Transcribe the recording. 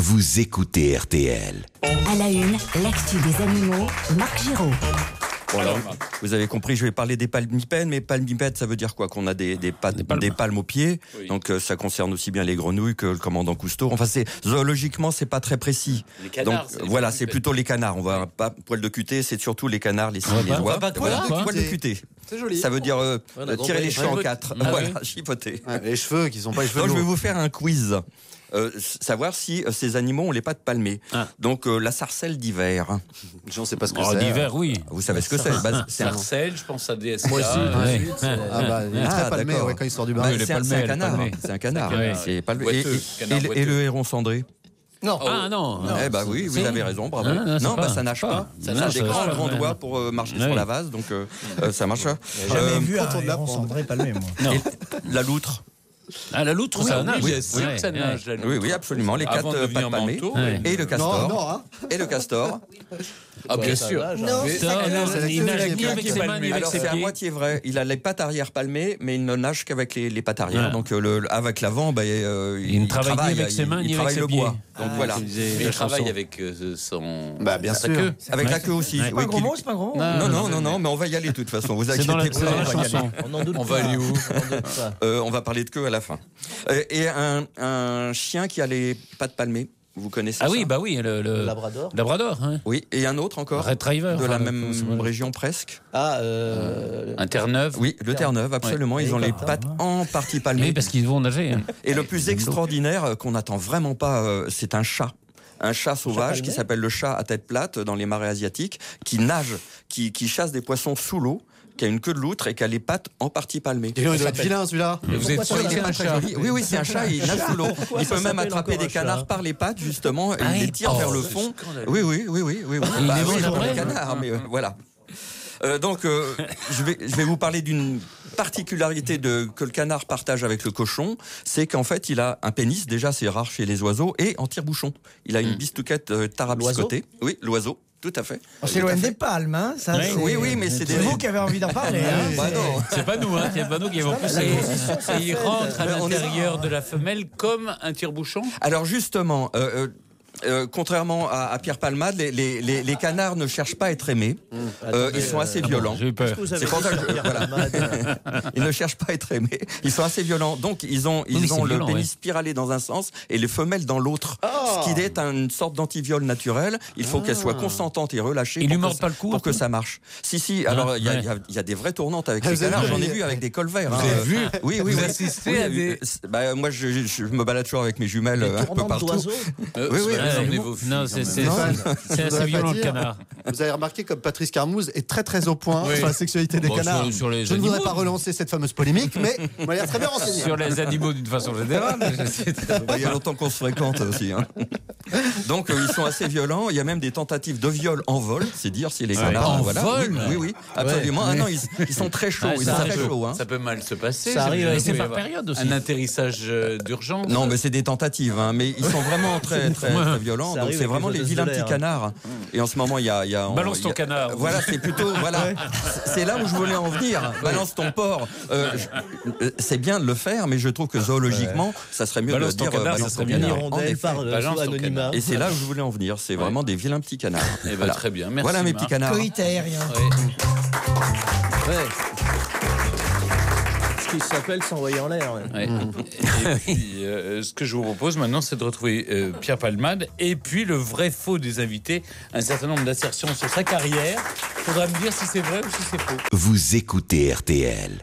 Vous écoutez RTL. À la une, l'actu des animaux, Marc Giraud. Bon, alors, vous avez compris, je vais parler des palmipèdes, mais palmipèdes, ça veut dire quoi? Qu'on a des palmes aux pieds, oui. Donc ça concerne aussi bien les grenouilles que le commandant Cousteau. Enfin, zoologiquement, c'est pas très précis. Les canards, donc voilà, c'est plutôt les canards. On va pas poil de cuté, c'est surtout les canards, les cygnes, les oies. Poil de cuté. C'est joli. Ça veut dire tirer les cheveux en quatre. Voilà, chipoter. Les cheveux qui sont pas les cheveux. Donc, je vais vous faire un quiz. Savoir si ces animaux ont les pattes palmées. Donc la sarcelle d'hiver. Je ne sais pas ce que c'est. D'hiver, oui. Vous savez ce que c'est? Sarcelle, je pense à DSK. Moi aussi. Il est très palmé quand il sort du bain. C'est un canard. C'est un canard. C'est palmé. Et le héron cendré? Non. Ah non. Eh bah oui, vous avez raison, bravo. Non, ça nage pas. Ça a des grands doigts pour marcher sur la vase, donc ça marche. J'ai jamais vu un héron cendré palmé, moi. La loutre. Ah, la loutre, ça nage. Oui, ça nage. Oui, absolument. Les quatre pattes palmées. Et le castor. Et le castor. Ah, bien sûr. Il nage ni avec ses mains ni avec Alors ses c'est à pieds. moitié vrai. Il a les pattes arrière palmées, mais il ne nage qu'avec les pattes arrière. Donc avec l'avant, il ne travaille ni avec ses mains ni avec ses le pieds. bois. Donc voilà. Mais il travaille avec son. Bien sûr. queue. Avec la queue aussi. C'est pas un gros mot, c'est pas un gros mot. Non, mais on va y aller de toute façon. Vous C'est dans inquiétez la pas. chanson. On va aller où? On va parler de queue à la fin. Et un chien qui a les pattes palmées. Vous connaissez ça? Ah oui, bah oui, le Labrador. Hein. Oui, et un autre encore. Retriever. De la même région presque. Un Terre-Neuve. Oui, le Terre-Neuve, absolument. Ils ont les pattes en partie palmées. Oui, parce qu'ils vont nager. Et le plus extraordinaire qu'on n'attend vraiment pas, c'est un chat. Un chat sauvage qui s'appelle le chat à tête plate dans les marais asiatiques, qui nage, qui chasse des poissons sous l'eau, qui a une queue de loutre et qui a les pattes en partie palmées. Il doit être vilain celui-là. Vous êtes sûr que c'est un chat? Oui, c'est un chat, il nage sous l'eau. Il peut même attraper des canards par les pattes, justement, et il les tire vers le fond. Oui. Pour les canards, mais voilà. Donc, je vais vous parler d'une particularité que le canard partage avec le cochon, c'est qu'en fait, il a un pénis, déjà c'est rare chez les oiseaux, et en tire-bouchon. Il a une bistouquette tarabiscotée. Oui, l'oiseau. Tout à fait. On s'éloigne des palmes, hein. Ça, oui, mais c'est C'est vous qui avez envie d'en parler. non. C'est pas nous, c'est pas nous qui avons poussé. Et il rentre à l'intérieur de la femelle comme un tire-bouchon. Alors justement, contrairement à Pierre Palmade, les canards ne cherchent pas à être aimés. Ils sont assez violents. J'ai eu peur. C'est pour ça que ils ne cherchent pas à être aimés. Ils sont assez violents. Donc ils ont le pénis spiralé dans un sens et les femelles dans l'autre. Ce qui est une sorte d'antiviol naturel. Il faut qu'elles soient consentantes et relâchées. Ils lui mordent pas le cou pour que ça marche. Si. Alors il y a des vraies tournantes avec les canards. J'en ai vu avec des colverts. Vous avez vu? Oui. Vous assistez à des. Moi je me balade toujours avec mes jumelles un peu partout. Oui. Non, c'est assez violent le canard. Vous avez remarqué comme Patrice Carmouze est très très au point sur la sexualité des canards. Sur les Je ne voudrais pas relancer cette fameuse polémique, mais on va l'air très bien renseigné. Sur les animaux d'une façon générale. Il y a longtemps qu'on se fréquente aussi. Donc ils sont assez violents. Il y a même des tentatives de viol en vol. C'est dire si les canards. En vol. Oui, absolument. Ah non, ils sont très chauds. Ils sont très chauds. Ça peut mal se passer. Ça arrive. Et c'est par période aussi. Un atterrissage d'urgence. Non, mais c'est des tentatives. Mais ils sont vraiment très violents. Donc c'est vraiment les vilains petits canards. Et en ce moment, il y a balance ton canard. Voilà, c'est plutôt c'est là où je voulais en venir. Balance ton porc. C'est bien de le faire, mais je trouve que zoologiquement, ça serait mieux de dire balance ton canard. En effet. Et c'est là où je voulais en venir. C'est vraiment des vilains petits canards. Voilà. Très bien, merci. Voilà mes petits canards. Coït aérien. Qui s'appelle s'envoyer en l'air. Et puis, ce que je vous propose maintenant, c'est de retrouver Pierre Palmade et puis le vrai faux des invités, un certain nombre d'assertions sur sa carrière. Il faudra me dire si c'est vrai ou si c'est faux. Vous écoutez RTL.